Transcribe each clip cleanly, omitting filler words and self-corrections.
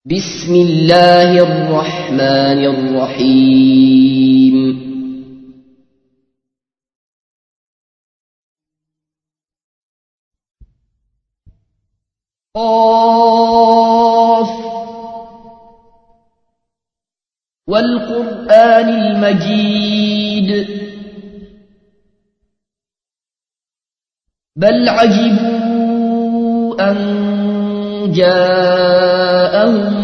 بسم الله الرحمن الرحيم قاف والقرآن المجيد بل عجبوا أن جاءهم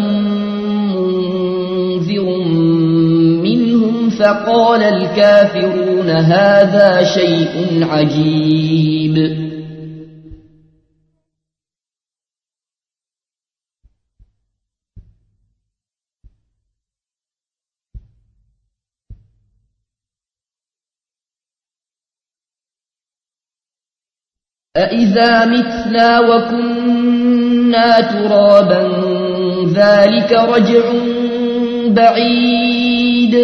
منذر منهم فقال الكافرون هذا شيء عجيب أإذا متنا وكنا ترابا ذلك رجع بعيد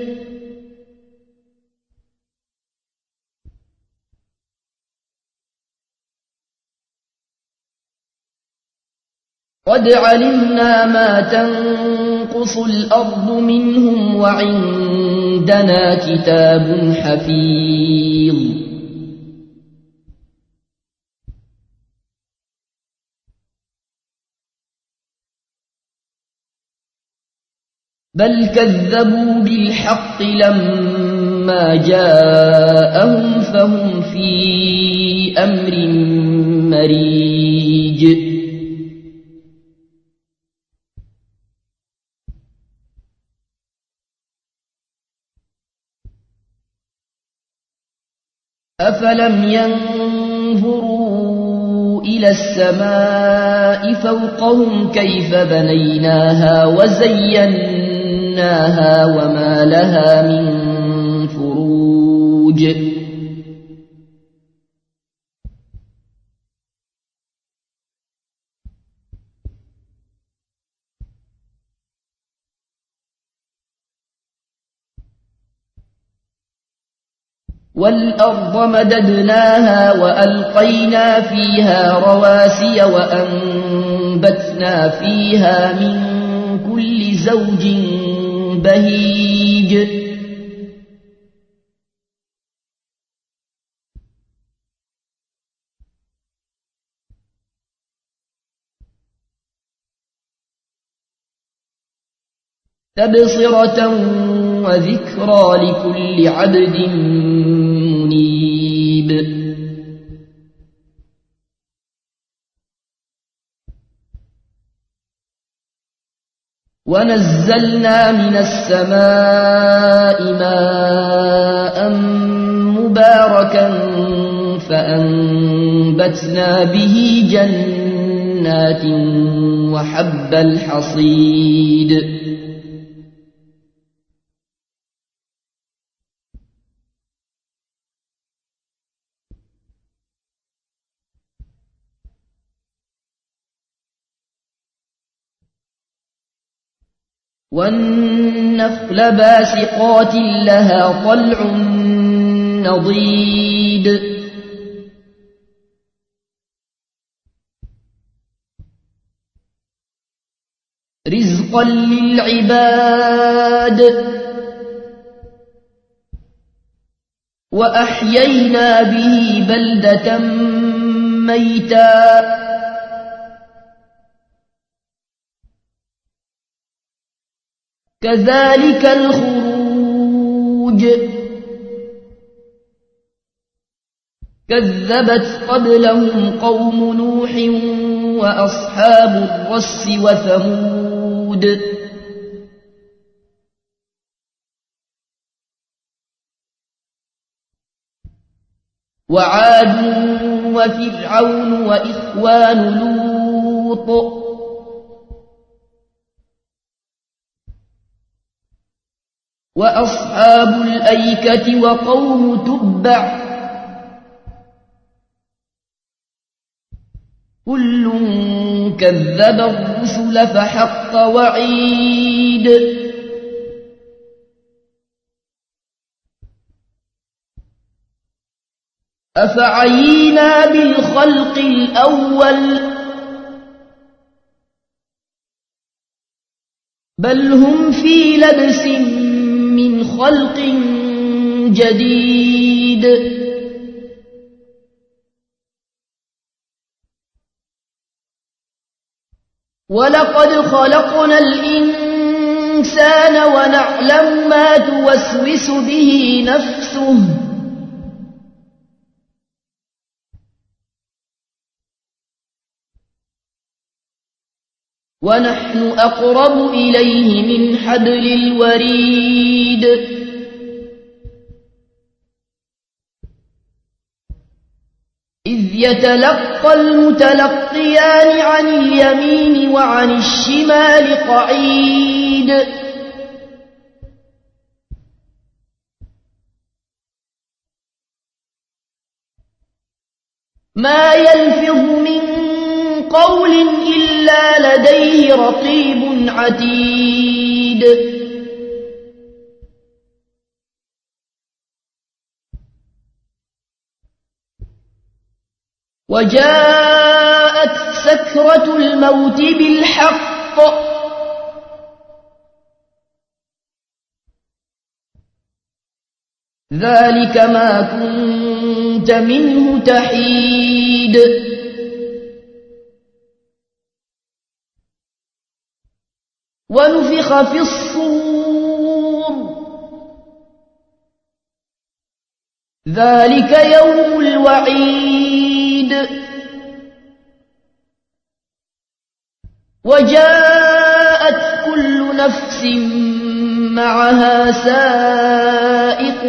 قد علمنا ما تنقص الأرض منهم وعندنا كتاب حفيظ بل كذبوا بالحق لما جاءهم فهم في أمر مريج أفلم ينظروا إلى السماء فوقهم كيف بنيناها وزيناها وما لها من فروج والأرض مددناها وألقينا فيها رواسي وأنبتنا فيها من كل زوج بهيج تبصرة وذكرى لكل عبد منيب ونزلنا من السماء ماء مباركا فأنبتنا به جنات وحب الحصيد والنخل باسقات لها طلع نضيد رزقا للعباد وأحيينا به بلدة ميتا كذلك الخروج كذبت قبلهم قوم نوح وأصحاب الرس وثمود وعاد وفرعون وإخوان لوط وأصحاب الأيكة وقوم تبع كل كذب الرسل فحق وعيد أفعينا بالخلق الأول بل هم في لبس من خلق جديد ولقد خلقنا الإنسان ونعلم ما توسوس به نفسه ونحن أقرب إليه من حبل الوريد إذ يتلقى المتلقيان عن اليمين وعن الشمال قعيد ما يلفظ من قول إلا لديه رقيب عتيد وجاءت سكرة الموت بالحق ذلك ما كنت منه تحيد ونفخ في الصور ذلك يوم الوعيد وجاءت كل نفس معها سائق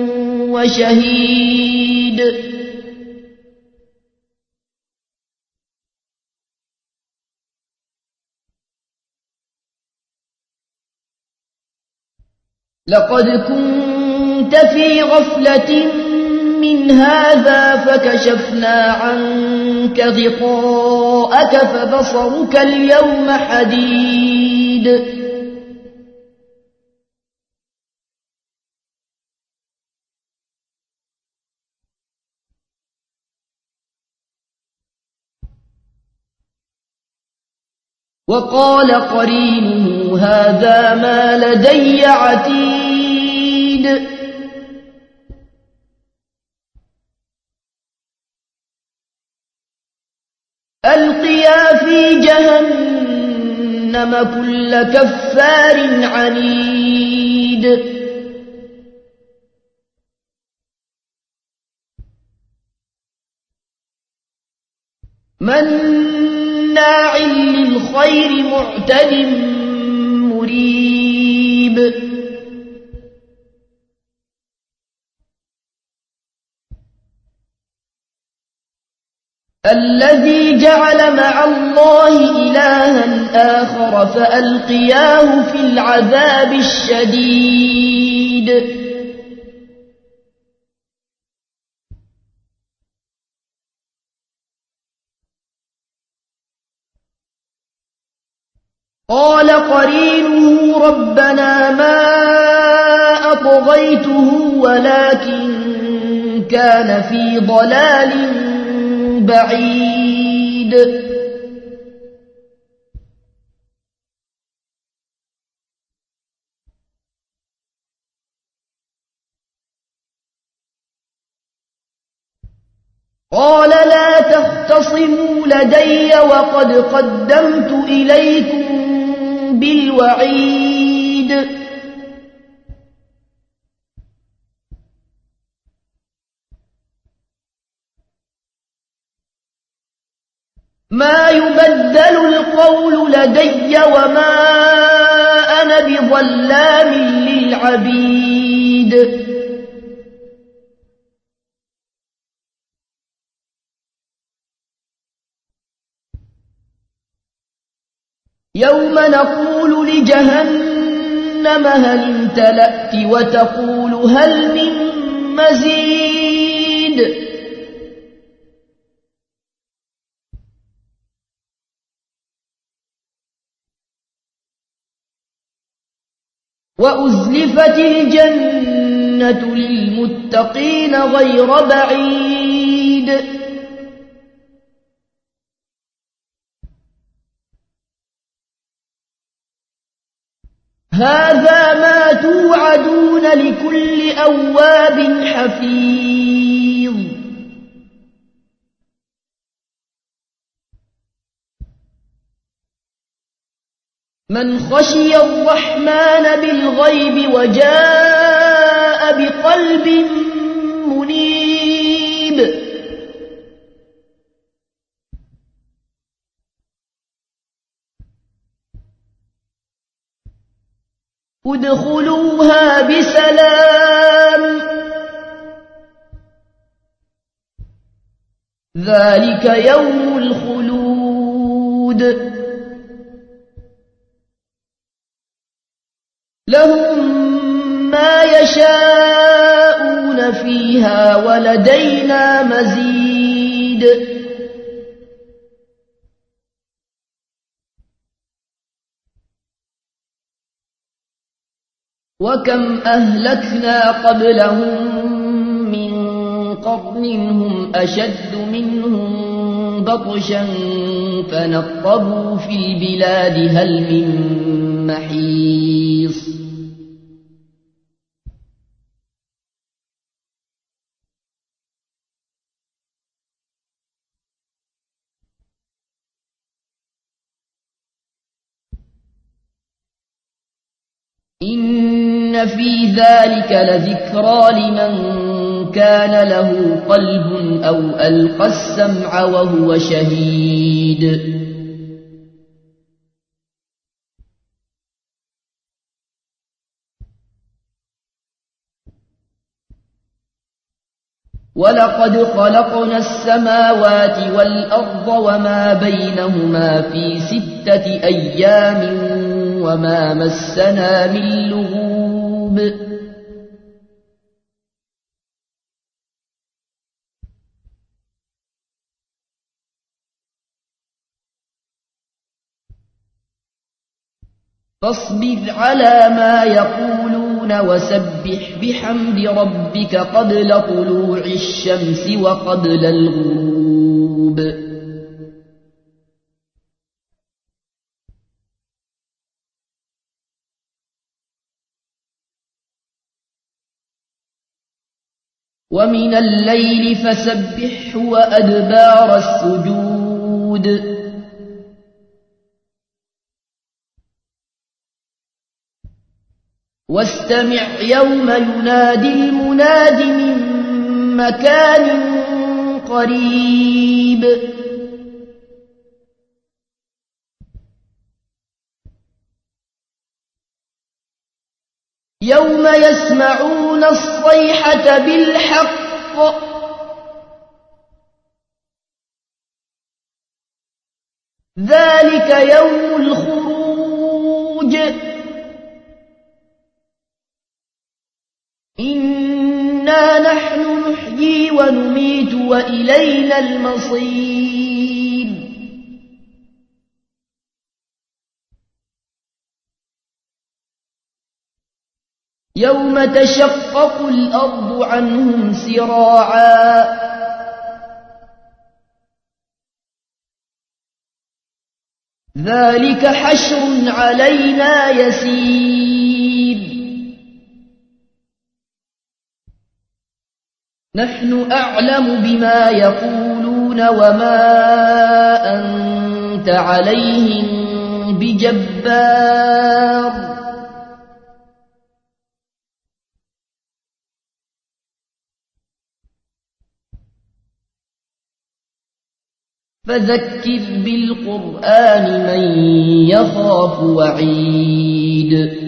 وشهيد لقد كنت في غفلة من هذا فكشفنا عنك غطاءك فبصرك اليوم حديد وقال قرينه هذا ما لدي عتيد ألقيا في جهنم كل كفار عنيد مناع للخير معتد مريب الذي جعل مع الله إلها آخر فألقياه في العذاب الشديد قال قرينه ربنا ما أطغيته ولكن كان في ضلال بعيد قال لا تختصموا لدي وقد قدمت إليكم بالوعيد ما يبدل القول لدي وما أنا بظلام للعبيد يوم نقول لجهنم هل امتلأت وتقول هل من مزيد وأزلفت الجنة للمتقين غير بعيد هذا ما توعدون لكل أواب حفيظ من خشي الرحمن بالغيب وجاء بقلب منيب ادخلوها بسلام ذلك يوم الخلود لهم ما يشاءون فيها ولدينا مزيد وكم أهلكنا قبلهم من قرن هم أشد منهم بطشا فنقبوا في البلاد هل من محيص إن في ذلك لذكرى لمن كان له قلب أو ألقى السمع وهو شهيد ولقد خلقنا السماوات والأرض وما بينهما في 6 أيام وما مسنا من لغوب فاصبر على ما يقولون وسبح بحمد ربك قبل طلوع الشمس وقبل الغروب ومن الليل فسبحه وأدبار السجود واستمع يوم ينادي المناد من مكان قريب يوم يسمعون الصيحة بالحق ذلك يوم الخروج إنا نحن نحيي ونميت وإلينا المصير يوم تشقق الأرض عنهم سراعا ذلك حشر علينا يسير نحن أعلم بما يقولون وما أنت عليهم بجبار فذكر بالقرآن من يخاف وعيد